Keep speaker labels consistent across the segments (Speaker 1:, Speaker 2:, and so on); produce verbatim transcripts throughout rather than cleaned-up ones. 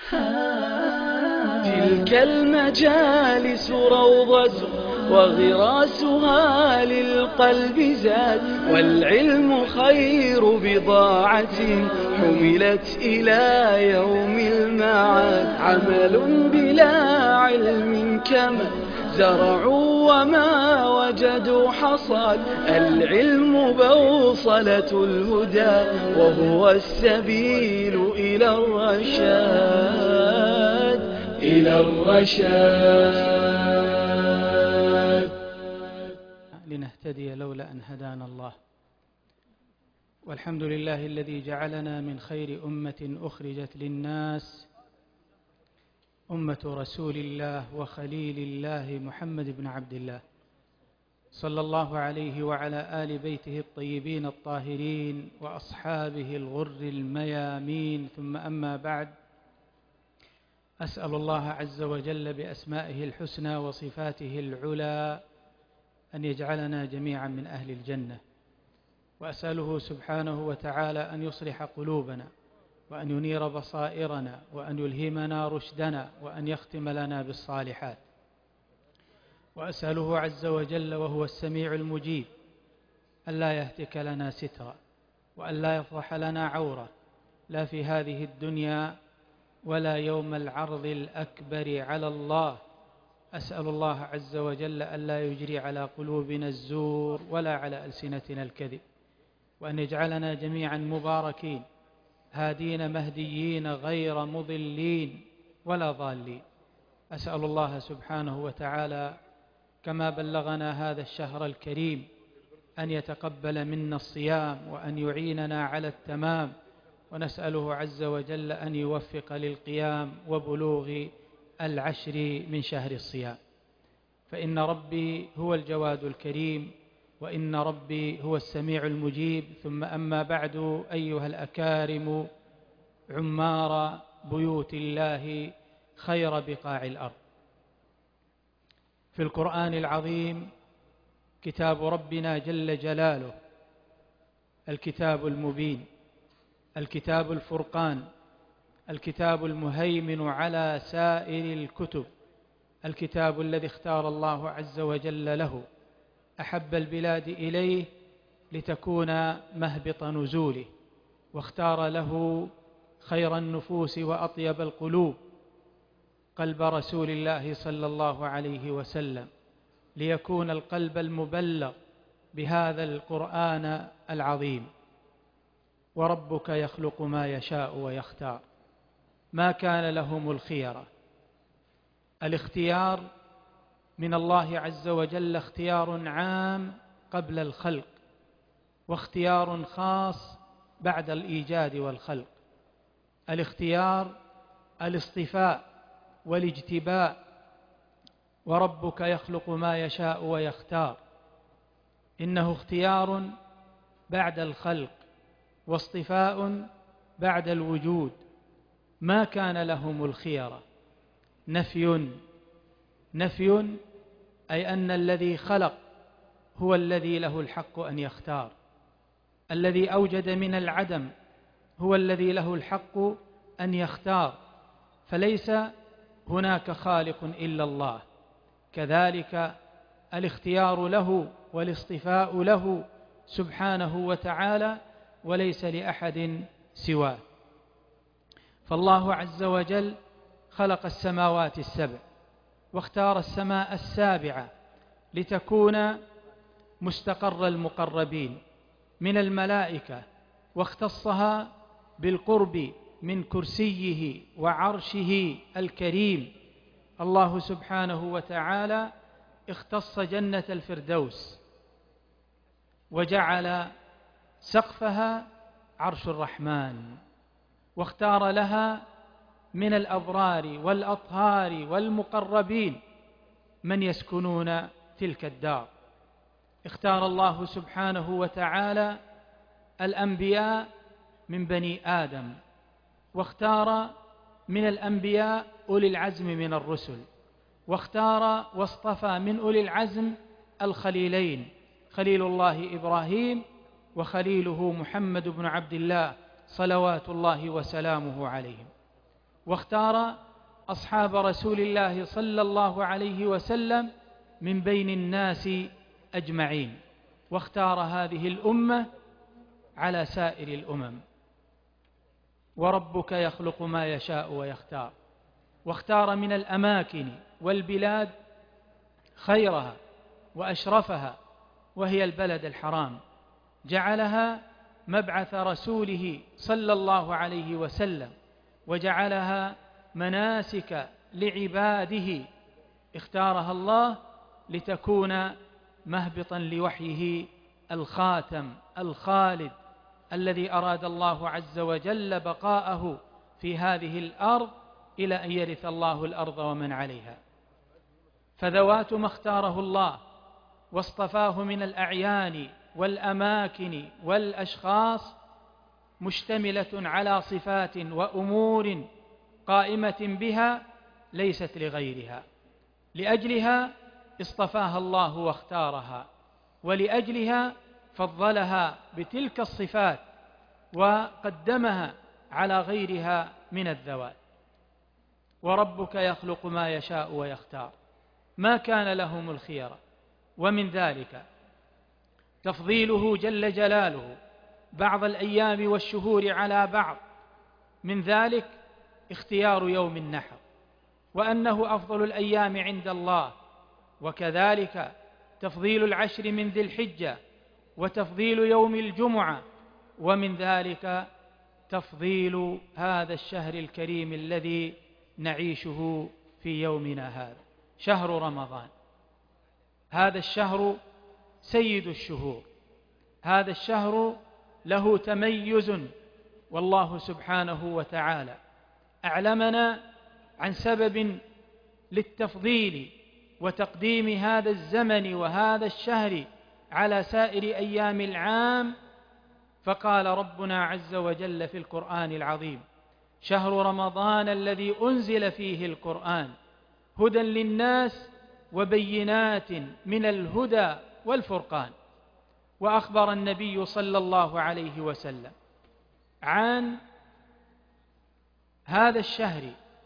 Speaker 1: تلك المجالس روضة وغراسها للقلب زاد، والعلم خير بضاعة حملت إلى يوم المعاد. عمل بلا علم كما زرعوا وما وجدوا حصاد، العلم بوصلة الهدى وهو السبيل إلى الرشاد، إلى الرشاد.
Speaker 2: لنهتدي لولا أن هدانا الله. والحمد لله الذي جعلنا من خير أمة أخرجت للناس، أمة رسول الله وخليل الله محمد بن عبد الله صلى الله عليه وعلى آل بيته الطيبين الطاهرين وأصحابه الغر الميامين. ثم أما بعد، أسأل الله عز وجل بأسمائه الحسنى وصفاته العلى أن يجعلنا جميعا من أهل الجنة، وأسأله سبحانه وتعالى أن يصلح قلوبنا وأن ينير بصائرنا وأن يلهمنا رشدنا وأن يختم لنا بالصالحات. وأسأله عز وجل وهو السميع المجيب ألا يهتك لنا سترا وألا يفضح لنا عورة، لا في هذه الدنيا ولا يوم العرض الأكبر على الله. أسأل الله عز وجل ألا يجري على قلوبنا الزور ولا على ألسنتنا الكذب، وأن يجعلنا جميعا مباركين هادين مهديين غير مضلين ولا ضالين. أسأل الله سبحانه وتعالى كما بلغنا هذا الشهر الكريم أن يتقبل منا الصيام وأن يعيننا على التمام، ونسأله عز وجل أن يوفق للقيام وبلوغ العشر من شهر الصيام، فإن ربي هو الجواد الكريم وإن ربي هو السميع المجيب. ثم أما بعد، أيها الأكارم عمار بيوت الله خير بقاع الأرض، في القرآن العظيم كتاب ربنا جل جلاله، الكتاب المبين، الكتاب الفرقان، الكتاب المهيمن على سائر الكتب، الكتاب الذي اختار الله عز وجل له أحب البلاد إليه لتكون مهبط نزوله، واختار له خير النفوس وأطيب القلوب قلب رسول الله صلى الله عليه وسلم، ليكون القلب المبلغ بهذا القرآن العظيم. وربك يخلق ما يشاء ويختار، ما كان لهم الخيرة. الاختيار من الله عز وجل اختيار عام قبل الخلق، واختيار خاص بعد الإيجاد والخلق. الاختيار الاصطفاء والاجتباء، وربك يخلق ما يشاء ويختار، إنه اختيار بعد الخلق واصطفاء بعد الوجود. ما كان لهم الخيرة، نفي نفي أي أن الذي خلق هو الذي له الحق أن يختار، الذي أوجد من العدم هو الذي له الحق أن يختار، فليس هناك خالق إلا الله. كذلك الاختيار له والاصطفاء له سبحانه وتعالى، وليس لأحد سواه. فالله عز وجل خلق السماوات السبع، واختار السماء السابعة لتكون مستقر المقربين من الملائكة، واختصها بالقرب من كرسيه وعرشه الكريم. الله سبحانه وتعالى اختص جنة الفردوس وجعل سقفها عرش الرحمن، واختار لها من الأبرار والأطهار والمقربين من يسكنون تلك الدار. اختار الله سبحانه وتعالى الأنبياء من بني آدم، واختار من الأنبياء أولي العزم من الرسل، واختار واصطفى من أولي العزم الخليلين، خليل الله إبراهيم وخليله محمد بن عبد الله صلوات الله وسلامه عليهم. واختار أصحاب رسول الله صلى الله عليه وسلم من بين الناس أجمعين، واختار هذه الأمة على سائر الأمم. وربك يخلق ما يشاء ويختار، واختار من الأماكن والبلاد خيرها وأشرفها، وهي البلد الحرام، جعلها مبعث رسوله صلى الله عليه وسلم، وجعلها مناسك لعباده. اختارها الله لتكون مهبطا لوحيه الخاتم الخالد، الذي أراد الله عز وجل بقاءه في هذه الأرض إلى أن يرث الله الأرض ومن عليها. فذوات ما اختاره الله واصطفاه من الأعيان والأماكن والأشخاص مشتملة على صفات وأمور قائمة بها ليست لغيرها، لأجلها اصطفاها الله واختارها، ولأجلها فضلها بتلك الصفات وقدمها على غيرها من الذوات. وربك يخلق ما يشاء ويختار، ما كان لهم الخيرة، ومن ذلك تفضيله جل جلاله بعض الأيام والشهور على بعض، من ذلك اختيار يوم النحر، وأنه أفضل الأيام عند الله، وكذلك تفضيل العشر من ذي الحجة، وتفضيل يوم الجمعة، ومن ذلك تفضيل هذا الشهر الكريم الذي نعيشه في يومنا هذا، شهر رمضان. هذا الشهر سيد الشهور، هذا الشهر له تميز، والله سبحانه وتعالى أعلمنا عن سبب للتفضيل وتقديم هذا الزمن وهذا الشهر على سائر أيام العام، فقال ربنا عز وجل في القرآن العظيم: شهر رمضان الذي أنزل فيه القرآن هدى للناس وبينات من الهدى والفرقان. وأخبر النبي صلى الله عليه وسلم عن هذا الشهر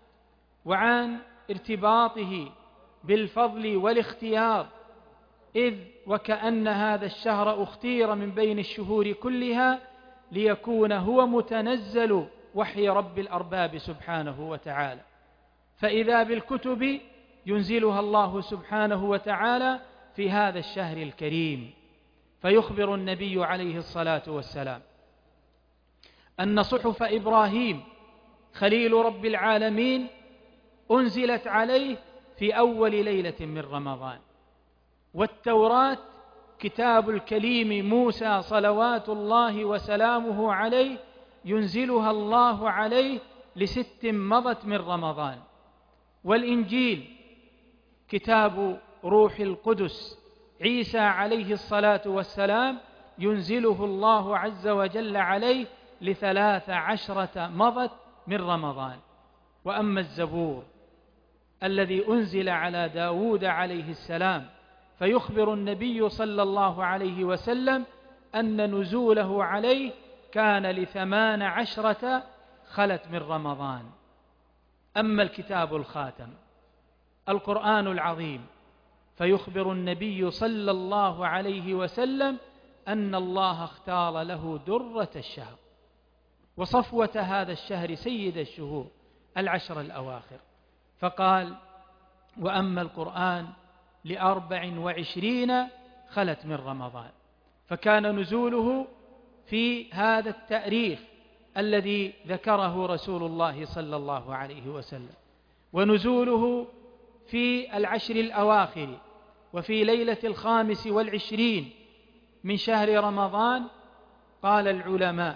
Speaker 2: وعن ارتباطه بالفضل والاختيار، إذ وكأن هذا الشهر اختير من بين الشهور كلها ليكون هو متنزل وحي رب الأرباب سبحانه وتعالى. فإذا بالكتب ينزلها الله سبحانه وتعالى في هذا الشهر الكريم، فيخبر النبي عليه الصلاة والسلام أن صحف إبراهيم خليل رب العالمين أنزلت عليه في أول ليلة من رمضان، والتوراة كتاب الكليم موسى صلوات الله وسلامه عليه ينزلها الله عليه لست مضت من رمضان، والإنجيل كتاب روح القدس عيسى عليه الصلاة والسلام ينزله الله عز وجل عليه لثلاث عشرة مضت من رمضان. وأما الزبور الذي أنزل على داود عليه السلام فيخبر النبي صلى الله عليه وسلم أن نزوله عليه كان لثمان عشرة خلت من رمضان. أما الكتاب الخاتم القرآن العظيم فيخبر النبي صلى الله عليه وسلم أن الله اختار له درة الشهر وصفوة هذا الشهر سيد الشهور العشر الأواخر، فقال: وأما القرآن لأربع وعشرين خلت من رمضان. فكان نزوله في هذا التأريخ الذي ذكره رسول الله صلى الله عليه وسلم، ونزوله في العشر الأواخر وفي ليلة الخامس والعشرين من شهر رمضان. قال العلماء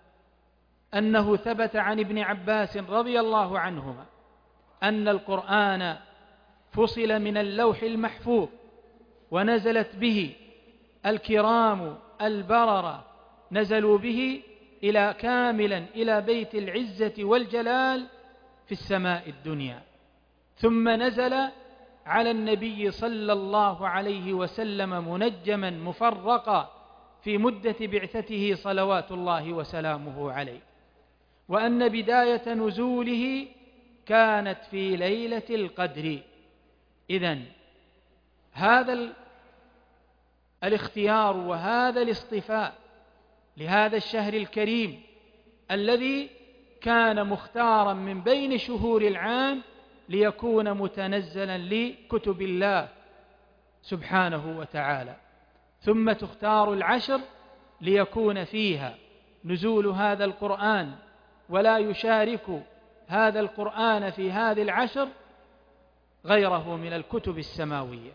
Speaker 2: أنه ثبت عن ابن عباس رضي الله عنهما أن القرآن فصل من اللوح المحفوظ ونزلت به الكرام البررة، نزلوا به إلى كاملا إلى بيت العزة والجلال في السماء الدنيا، ثم نزل على النبي صلى الله عليه وسلم منجما مفرقا في مدة بعثته صلوات الله وسلامه عليه، وأن بداية نزوله كانت في ليلة القدر. إذن هذا الاختيار وهذا الاصطفاء لهذا الشهر الكريم الذي كان مختارا من بين شهور العام ليكون متنزلا لكتب الله سبحانه وتعالى، ثم تختار العشر ليكون فيها نزول هذا القرآن، ولا يشارك هذا القرآن في هذه العشر غيره من الكتب السماوية.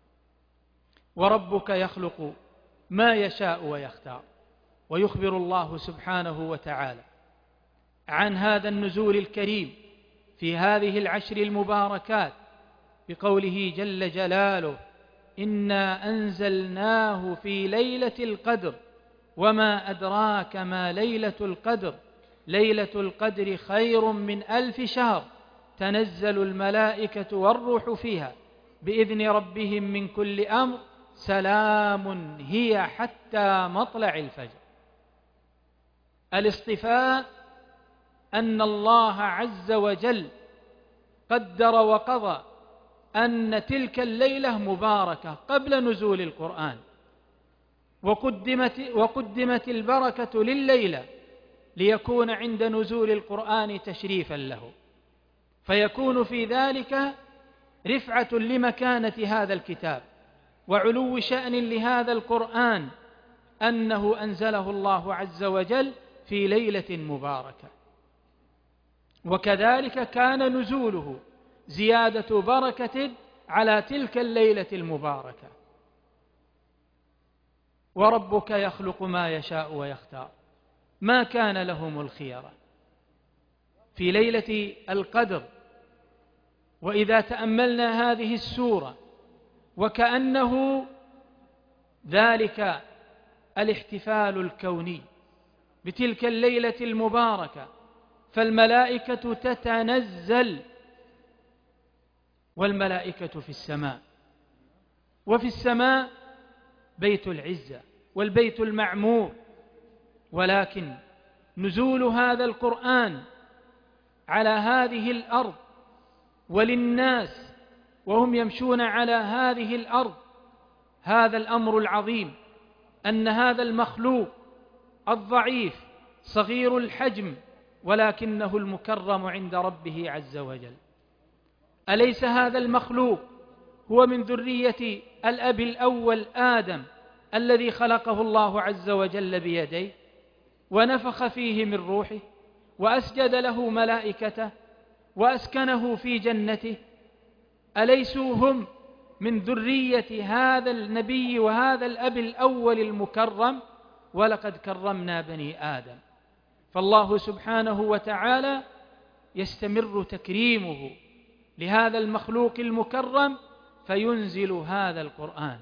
Speaker 2: وربك يخلق ما يشاء ويختار. ويخبر الله سبحانه وتعالى عن هذا النزول الكريم في هذه العشر المباركات بقوله جل جلاله: إنا أنزلناه في ليلة القدر وما أدراك ما ليلة القدر ليلة القدر خير من ألف شهر تنزل الملائكة والروح فيها بإذن ربهم من كل أمر سلام هي حتى مطلع الفجر. الاصطفاء أن الله عز وجل قدر وقضى أن تلك الليلة مباركة قبل نزول القرآن، وقدمت, وقدمت البركة لليلة ليكون عند نزول القرآن تشريفا له، فيكون في ذلك رفعة لمكانة هذا الكتاب وعلو شأن لهذا القرآن أنه أنزله الله عز وجل في ليلة مباركة. وكذلك كان نزوله زيادة بركة على تلك الليلة المباركة. وربك يخلق ما يشاء ويختار، ما كان لهم الخيرة في ليلة القدر. وإذا تأملنا هذه السورة وكأنه ذلك الاحتفال الكوني بتلك الليلة المباركة، فالملائكة تتنزل، والملائكة في السماء، وفي السماء بيت العزة والبيت المعمور. ولكن نزول هذا القرآن على هذه الأرض وللناس وهم يمشون على هذه الأرض، هذا الأمر العظيم أن هذا المخلوق الضعيف صغير الحجم ولكنه المكرم عند ربه عز وجل. أليس هذا المخلوق هو من ذرية الأب الأول آدم الذي خلقه الله عز وجل بيديه ونفخ فيه من روحه وأسجد له ملائكته وأسكنه في جنته؟ أليسوا هم من ذرية هذا النبي وهذا الأب الأول المكرم؟ ولقد كرمنا بني آدم. فالله سبحانه وتعالى يستمر تكريمه لهذا المخلوق المكرم فينزل هذا القرآن.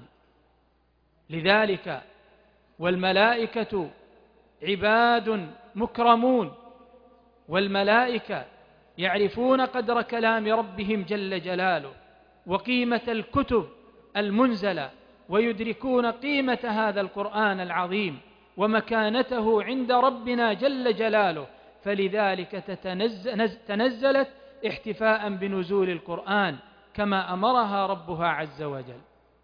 Speaker 2: لذلك والملائكة عباد مكرمون، والملائكة يعرفون قدر كلام ربهم جل جلاله وقيمة الكتب المنزلة، ويدركون قيمة هذا القرآن العظيم ومكانته عند ربنا جل جلاله، فلذلك تتنزل تنزلت احتفاء بنزول القرآن كما أمرها ربها عز وجل.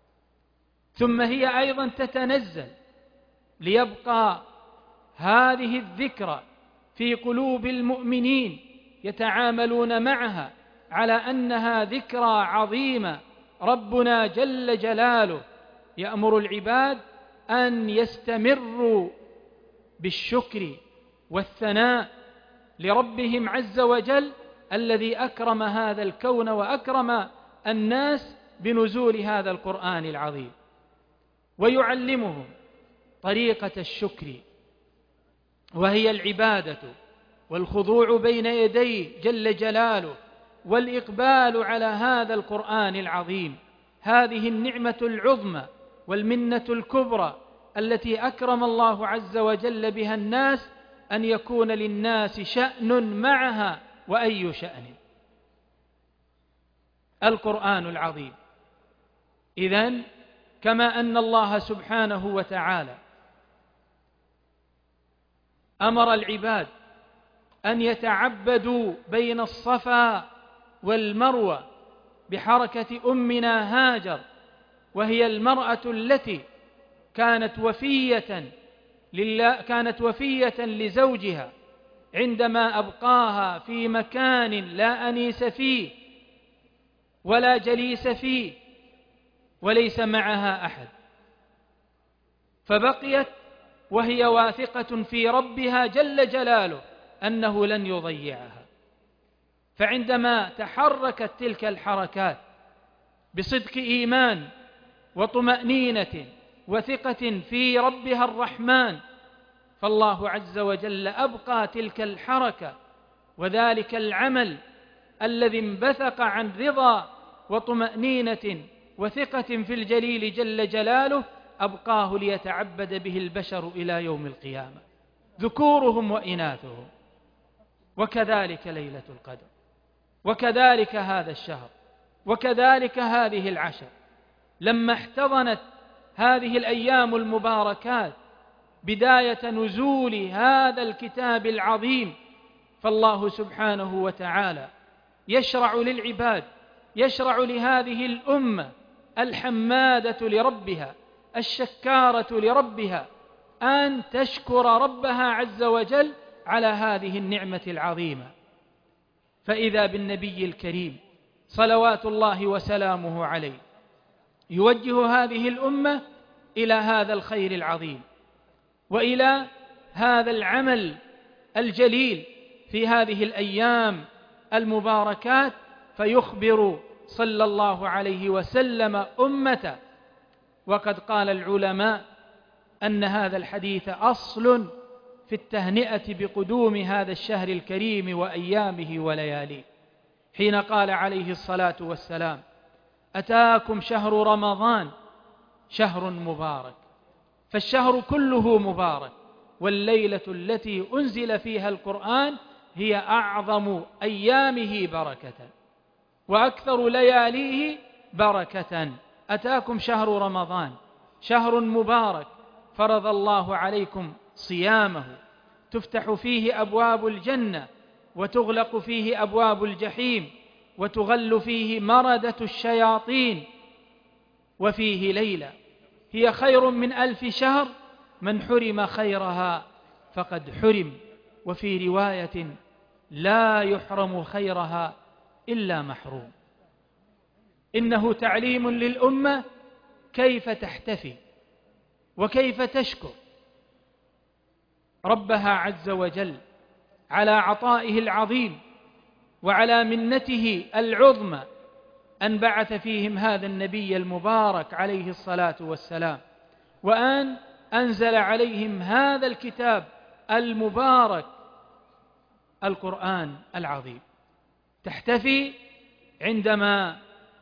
Speaker 2: ثم هي أيضا تتنزل ليبقى هذه الذكرى في قلوب المؤمنين يتعاملون معها على أنها ذكرى عظيمة. ربنا جل جلاله يأمر العباد أن يستمروا بالشكر والثناء لربهم عز وجل الذي أكرم هذا الكون وأكرم الناس بنزول هذا القرآن العظيم، ويعلمهم طريقة الشكر وهي العبادة والخضوع بين يديه جل جلاله والإقبال على هذا القرآن العظيم. هذه النعمة العظمى والمنة الكبرى التي أكرم الله عز وجل بها الناس، أن يكون للناس شأن معها. وأي شأن؟ القرآن العظيم. إذن كما أن الله سبحانه وتعالى أمر العباد أن يتعبدوا بين الصفا والمروة بحركة أمنا هاجر، وهي المرأة التي كانت وفية لله كانت وفية لزوجها عندما أبقاها في مكان لا أنيس فيه ولا جليس فيه وليس معها أحد، فبقيت وهي واثقة في ربها جل جلاله أنه لن يضيعها. فعندما تحركت تلك الحركات بصدق إيمان وطمأنينة وثقة في ربها الرحمن، فالله عز وجل أبقى تلك الحركة وذلك العمل الذي انبثق عن رضا وطمأنينة وثقة في الجليل جل جلاله، أبقاه ليتعبد به البشر إلى يوم القيامة، ذكورهم وإناثهم. وكذلك ليلة القدر، وكذلك هذا الشهر، وكذلك هذه العشر، لما احتضنت هذه الأيام المباركات بداية نزول هذا الكتاب العظيم، فالله سبحانه وتعالى يشرع للعباد، يشرع لهذه الأمة الحمادة لربها الشكارة لربها أن تشكر ربها عز وجل على هذه النعمة العظيمة. فإذا بالنبي الكريم صلوات الله وسلامه عليه يوجه هذه الأمة إلى هذا الخير العظيم وإلى هذا العمل الجليل في هذه الأيام المباركات، فيخبر صلى الله عليه وسلم أمته. وقد قال العلماء أن هذا الحديث أصل في التهنئة بقدوم هذا الشهر الكريم وأيامه ولياليه، حين قال عليه الصلاة والسلام: أتاكم شهر رمضان شهر مبارك. فالشهر كله مبارك، والليلة التي أنزل فيها القرآن هي أعظم أيامه بركة وأكثر لياليه بركة. أتاكم شهر رمضان شهر مبارك فرض الله عليكم صيامه، تفتح فيه أبواب الجنة وتغلق فيه أبواب الجحيم وتغل فيه مردة الشياطين، وفيه ليلة هي خير من ألف شهر، من حرم خيرها فقد حرم. وفي رواية: لا يحرم خيرها إلا محروم. إنه تعليم للأمة كيف تحتفي وكيف تشكر ربها عز وجل على عطائه العظيم وعلى منته العظمى أن بعث فيهم هذا النبي المبارك عليه الصلاة والسلام، وأن أنزل عليهم هذا الكتاب المبارك القرآن العظيم. تحتفي عندما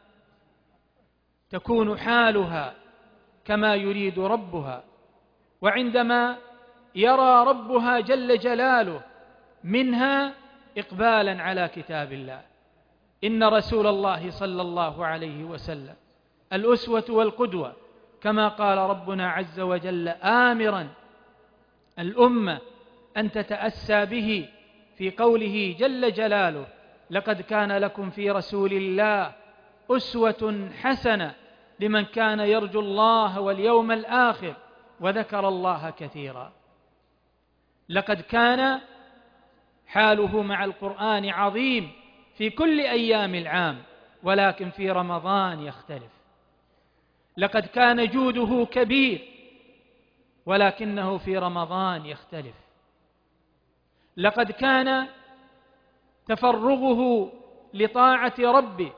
Speaker 2: تكون حالها كما يريد ربها، وعندما يرى ربها جل جلاله منها إقبالا على كتاب الله. إن رسول الله صلى الله عليه وسلم الأسوة والقدوة، كما قال ربنا عز وجل آمرا الأمة أن تتأسى به في قوله جل جلاله: لقد كان لكم في رسول الله أسوة حسنة لمن كان يرجو الله واليوم الآخر وذكر الله كثيرا. لقد كان حاله مع القرآن عظيم في كل أيام العام، ولكن في رمضان يختلف. لقد كان جوده كبير، ولكنه في رمضان يختلف. لقد كان تفرغه لطاعة ربه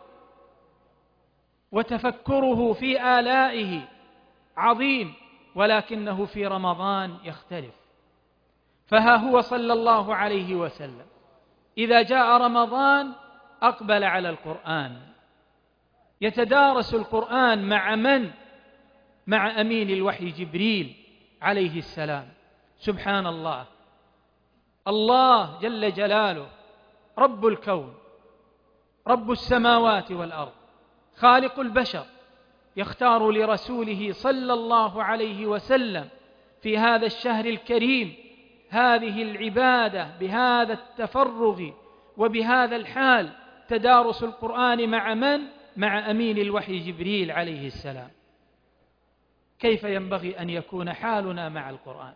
Speaker 2: وتفكره في آلائه عظيم، ولكنه في رمضان يختلف. فها هو صلى الله عليه وسلم إذا جاء رمضان أقبل على القرآن، يتدارس القرآن مع من؟ مع أمين الوحي جبريل عليه السلام. سبحان الله، الله جل جلاله رب الكون، رب السماوات والأرض، خالق البشر، يختار لرسوله صلى الله عليه وسلم في هذا الشهر الكريم هذه العبادة بهذا التفرغ وبهذا الحال تدارس القرآن مع من؟ مع أمين الوحي جبريل عليه السلام. كيف ينبغي أن يكون حالنا مع القرآن؟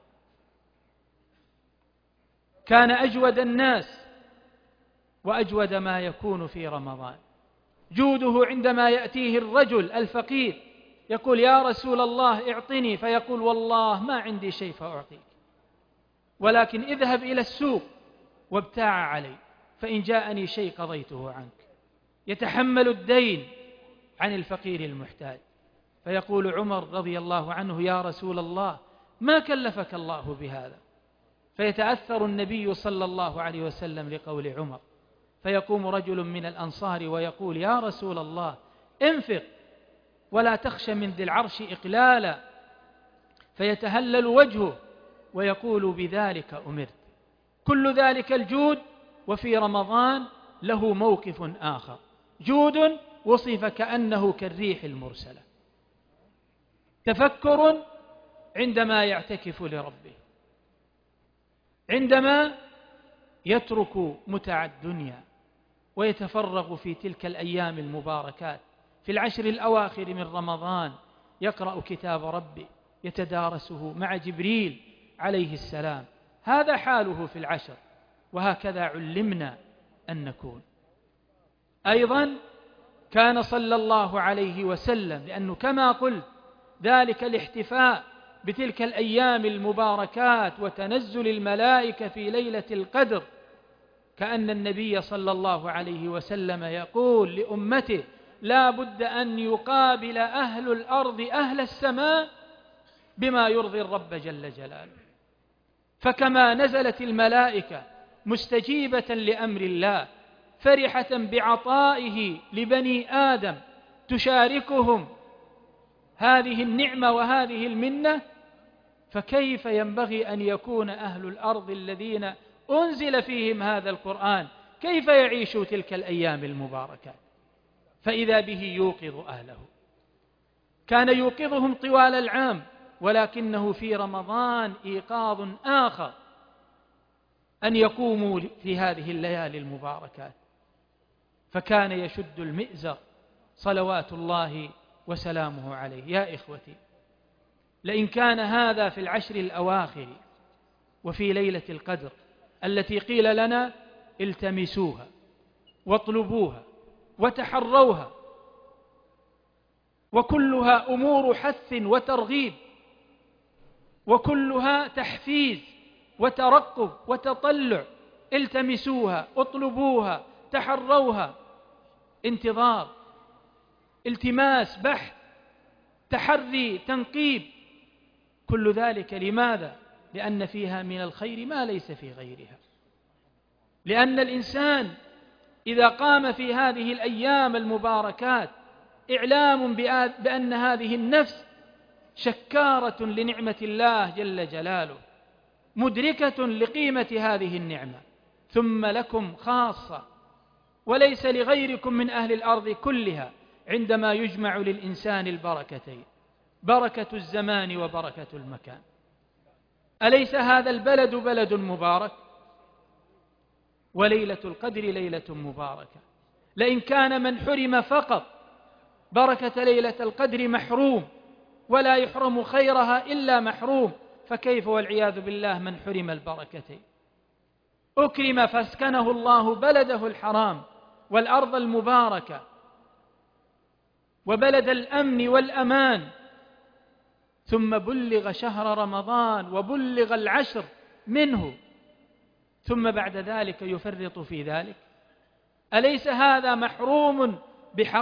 Speaker 2: كان أجود الناس وأجود ما يكون في رمضان جوده عندما يأتيه الرجل الفقير يقول يا رسول الله اعطني، فيقول والله ما عندي شيء فأعطيك، ولكن اذهب إلى السوق وابتاع علي، فإن جاءني شيء قضيته عنك. يتحمل الدين عن الفقير المحتاج. فيقول عمر رضي الله عنه يا رسول الله ما كلفك الله بهذا؟ فيتأثر النبي صلى الله عليه وسلم لقول عمر، فيقوم رجل من الأنصار ويقول يا رسول الله انفق ولا تخش من ذي العرش إقلالا، فيتهلل وجهه ويقول بذلك أمرت. كل ذلك الجود، وفي رمضان له موقف آخر، جود وصف كأنه كالريح المرسلة، تفكر عندما يعتكف لربه، عندما يترك متع الدنيا ويتفرغ في تلك الأيام المباركات في العشر الأواخر من رمضان، يقرأ كتاب ربه يتدارسه مع جبريل عليه السلام. هذا حاله في العشر، وهكذا علمنا أن نكون. أيضا كان صلى الله عليه وسلم، لأنه كما قلت ذلك الاحتفاء بتلك الأيام المباركات وتنزل الملائكة في ليلة القدر، كأن النبي صلى الله عليه وسلم يقول لأمته لا بد أن يقابل أهل الأرض أهل السماء بما يرضي الرب جل جلاله. فكما نزلت الملائكة مستجيبة لأمر الله فرحة بعطائه لبني آدم تشاركهم هذه النعمة وهذه المنة، فكيف ينبغي أن يكون أهل الأرض الذين أنزل فيهم هذا القرآن كيف يعيشوا تلك الأيام المباركات؟ فإذا به يوقظ أهله. كان يوقظهم طوال العام، ولكنه في رمضان إيقاظ آخر، أن يقوموا في هذه الليالي المباركات. فكان يشد المئزر صلوات الله وسلامه عليه. يا إخوتي، لئن كان هذا في العشر الأواخر وفي ليلة القدر التي قيل لنا التمسوها واطلبوها وتحروها، وكلها أمور حث وترغيب، وكلها تحفيز وترقب وتطلع، التمسوها اطلبوها تحروها، انتظار، التماس، بحث، تحري، تنقيب، كل ذلك لماذا؟ لأن فيها من الخير ما ليس في غيرها. لأن الإنسان إذا قام في هذه الأيام المباركات إعلام بأن هذه النفس شكارة لنعمة الله جل جلاله، مدركة لقيمة هذه النعمة، ثم لكم خاصة وليس لغيركم من أهل الأرض كلها، عندما يجمع للإنسان البركتين، بركة الزمان وبركة المكان. أليس هذا البلد بلد مبارك؟ وليلة القدر ليلة مباركة. لئن كان من حرم فقط بركة ليلة القدر محروم، ولا يحرم خيرها إلا محروم، فكيف والعياذ بالله من حرم البركتين؟ أكرم فاسكنه الله بلده الحرام والأرض المباركة وبلد الأمن والأمان، ثم بلغ شهر رمضان وبلغ العشر منه، ثم بعد ذلك يفرط في ذلك. أليس هذا محروم بحق؟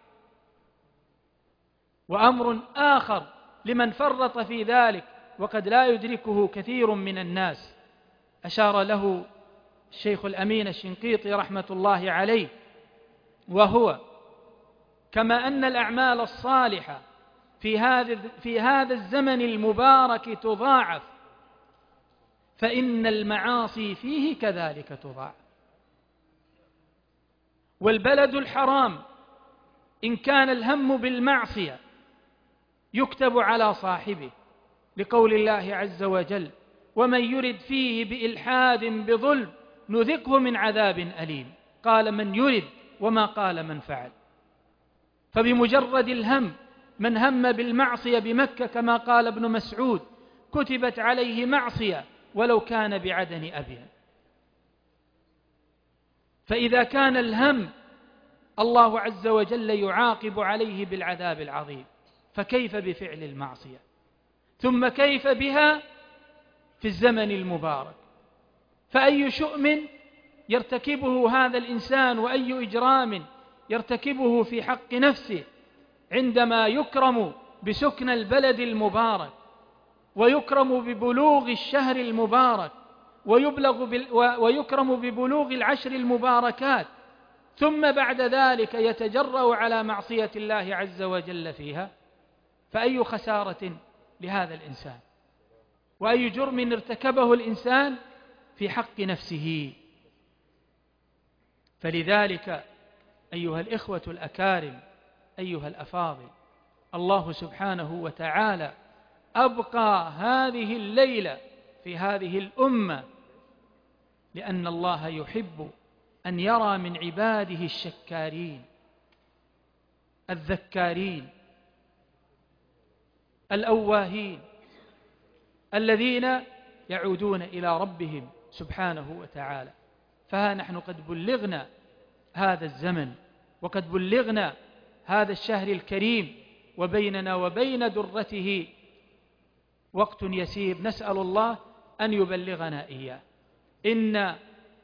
Speaker 2: وأمر آخر لمن فرط في ذلك وقد لا يدركه كثير من الناس، أشار له الشيخ الأمين الشنقيطي رحمة الله عليه، وهو كما أن الأعمال الصالحة في هذا في هذا الزمن المبارك تضاعف، فإن المعاصي فيه كذلك تضاعف. والبلد الحرام إن كان الهم بالمعصية يكتب على صاحبه، لقول الله عز وجل ومن يرد فيه بإلحاد بظلم نذقه من عذاب أليم. قال من يرد وما قال من فعل. فبمجرد الهم، من هم بالمعصية بمكة كما قال ابن مسعود كتبت عليه معصية ولو كان بعدن أبيها. فإذا كان الهم الله عز وجل يعاقب عليه بالعذاب العظيم، فكيف بفعل المعصية؟ ثم كيف بها في الزمن المبارك؟ فأي شؤم يرتكبه هذا الإنسان وأي إجرام يرتكبه في حق نفسه عندما يكرم بسكن البلد المبارك ويكرم ببلوغ الشهر المبارك ويبلغ بال ويكرم ببلوغ العشر المباركات، ثم بعد ذلك يتجرأ على معصية الله عز وجل فيها؟ فأي خسارة لهذا الإنسان، وأي جرم ارتكبه الإنسان في حق نفسه. فلذلك أيها الإخوة الأكارم، أيها الأفاضل، الله سبحانه وتعالى أبقى هذه الليلة في هذه الأمة لأن الله يحب أن يرى من عباده الشكارين الذكارين الأواهين الذين يعودون إلى ربهم سبحانه وتعالى. فها نحن قد بلغنا هذا الزمن وقد بلغنا هذا الشهر الكريم، وبيننا وبين درته وقت يسير، نسأل الله أن يبلغنا إياه. إن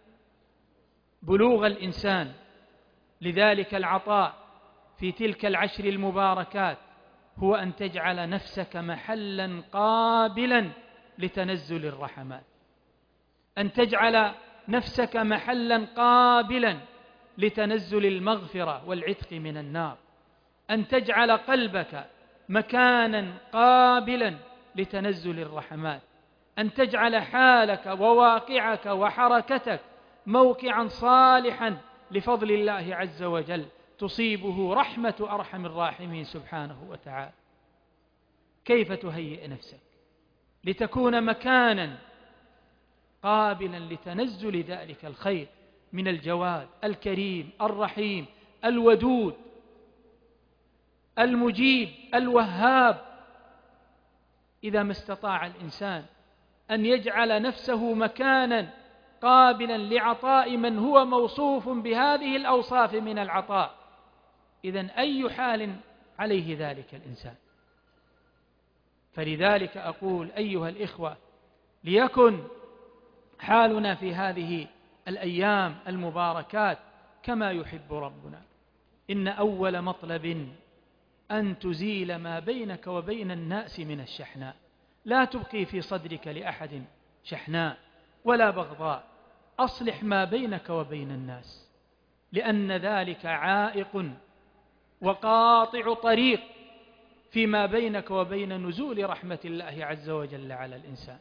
Speaker 2: بلوغ الإنسان لذلك العطاء في تلك العشر المباركات هو أن تجعل نفسك محلا قابلا لتنزل الرحمات، أن تجعل نفسك محلا قابلا لتنزل المغفرة والعتق من النار، أن تجعل قلبك مكانا قابلا لتنزل الرحمات، أن تجعل حالك وواقعك وحركتك موقعا صالحا لفضل الله عز وجل تصيبه رحمة أرحم الراحمين سبحانه وتعالى. كيف تهيئ نفسك لتكون مكانا قابلا لتنزل ذلك الخير من الجواد الكريم الرحيم الودود المجيب الوهاب؟ إذا ما استطاع الإنسان أن يجعل نفسه مكانا قابلا لعطاء من هو موصوف بهذه الأوصاف من العطاء، إذن أي حال عليه ذلك الإنسان؟ فلذلك أقول أيها الإخوة، ليكن حالنا في هذه الأيام المباركات كما يحب ربنا. إن أول مطلب أن تزيل ما بينك وبين الناس من الشحناء، لا تبقي في صدرك لأحد شحناء ولا بغضاء، أصلح ما بينك وبين الناس، لأن ذلك عائق وقاطع طريق فيما بينك وبين نزول رحمة الله عز وجل على الإنسان.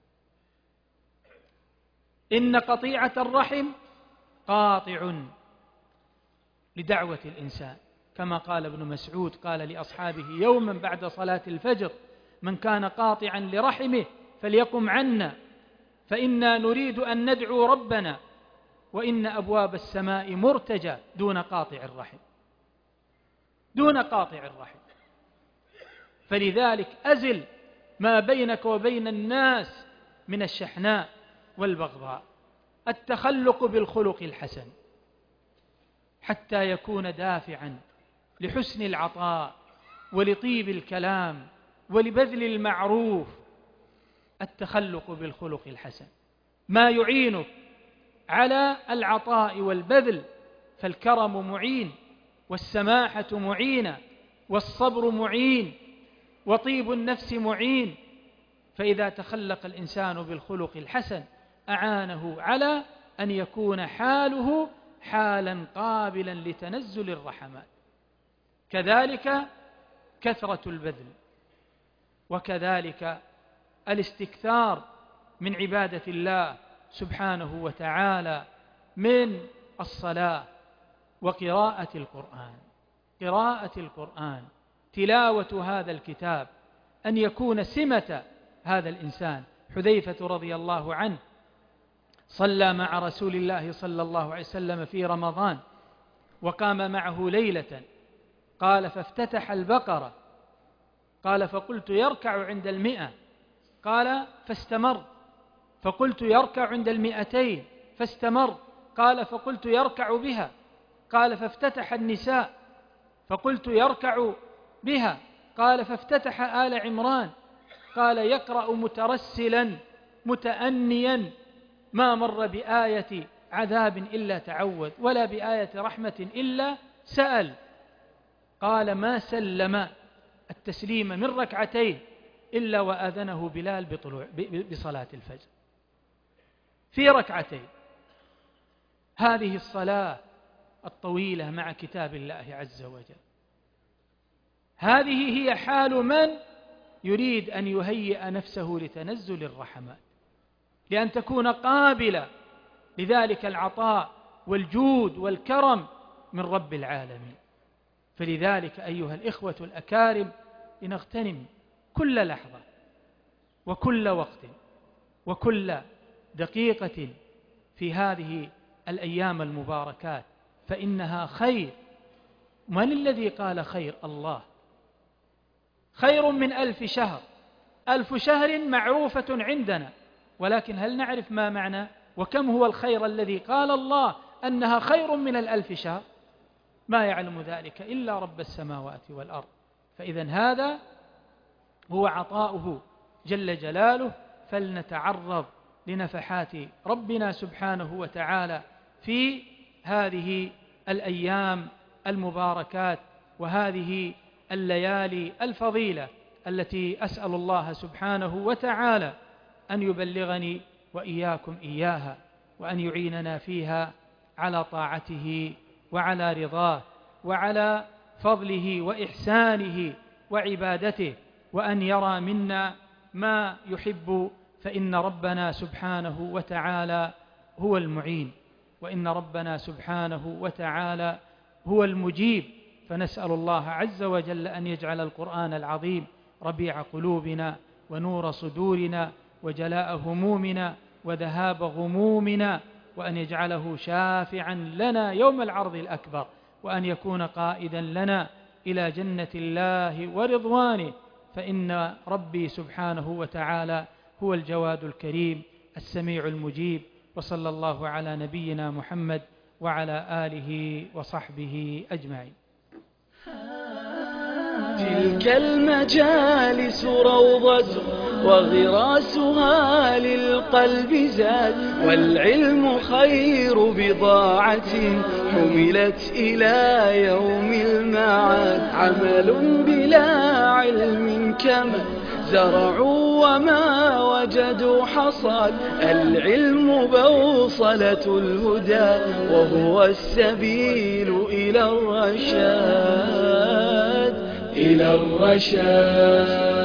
Speaker 2: إن قطيعة الرحم قاطع لدعوة الإنسان، كما قال ابن مسعود قال لأصحابه يوما بعد صلاة الفجر: من كان قاطعا لرحمه فليقم عنا فإنا نريد أن ندعو ربنا وإن أبواب السماء مرتجى دون قاطع الرحم، دون قاطع الرحم. فلذلك أزل ما بينك وبين الناس من الشحناء والبغضاء. التخلق بالخلق الحسن حتى يكون دافعا لحسن العطاء ولطيب الكلام ولبذل المعروف. التخلق بالخلق الحسن ما يعينك على العطاء والبذل، فالكرم معين والسماحة معينة والصبر معين وطيب النفس معين. فإذا تخلق الإنسان بالخلق الحسن أعانه على أن يكون حاله حالا قابلا لتنزل الرحمات. كذلك كثرة البذل، وكذلك الاستكثار من عبادة الله سبحانه وتعالى، من الصلاة وقراءة القرآن. قراءة القرآن، تلاوة هذا الكتاب، أن يكون سمة هذا الإنسان حذيفة رضي الله عنه صلى مع رسول الله صلى الله عليه وسلم في رمضان وقام معه ليلة، قال فافتتح البقرة، قال فقلت يركع عند المئة، قال فاستمر، فقلت يركع عند المئتين فاستمر، قال فقلت يركع بها، قال فافتتح النساء، فقلت يركع بها، قال فافتتح آل عمران، قال يقرأ مترسلا متأنيا، ما مر بآية عذاب إلا تعوذ ولا بآية رحمة إلا سأل، قال ما سلم التسليم من ركعتين إلا وآذنه بلال بطلوع بصلاة الفجر في ركعتين. هذه الصلاة الطويلة مع كتاب الله عز وجل، هذه هي حال من يريد أن يهيئ نفسه لتنزل الرحمات، لأن تكون قابلة لذلك العطاء والجود والكرم من رب العالمين. فلذلك أيها الإخوة الأكارم لنغتنم كل لحظة وكل وقت وكل دقيقة في هذه الأيام المباركات، فإنها خير. من الذي قال خير؟ الله. خير من ألف شهر، ألف شهر معروفة عندنا، ولكن هل نعرف ما معنى وكم هو الخير الذي قال الله أنها خير من الألف شهر؟ ما يعلم ذلك إلا رب السماوات والأرض. فإذا هذا هو عطاؤه جل جلاله، فلنتعرض لنفحات ربنا سبحانه وتعالى في هذه الأيام المباركات وهذه الليالي الفضيلة التي أسأل الله سبحانه وتعالى أن يبلغني وإياكم إياها، وأن يعيننا فيها على طاعته وعلى رضاه وعلى فضله وإحسانه وعبادته، وأن يرى منا ما يحب، فإن ربنا سبحانه وتعالى هو المعين، وإن ربنا سبحانه وتعالى هو المجيب. فنسأل الله عز وجل أن يجعل القرآن العظيم ربيع قلوبنا ونور صدورنا وجلاء همومنا وذهاب غمومنا، وأن يجعله شافعا لنا يوم العرض الأكبر، وأن يكون قائدا لنا إلى جنة الله ورضوانه، فإن ربي سبحانه وتعالى هو الجواد الكريم السميع المجيب. وصلى الله على نبينا محمد وعلى آله وصحبه أجمعين.
Speaker 1: تلك المجالس روضة وغراسها للقلب زاد، والعلم خير بضاعة حملت إلى يوم المعاد. عمل بلا علم كما زرعوا وما وجدوا حصاد، العلم بوصلة الهدى وهو السبيل إلى الرشاد إلى الرشاد.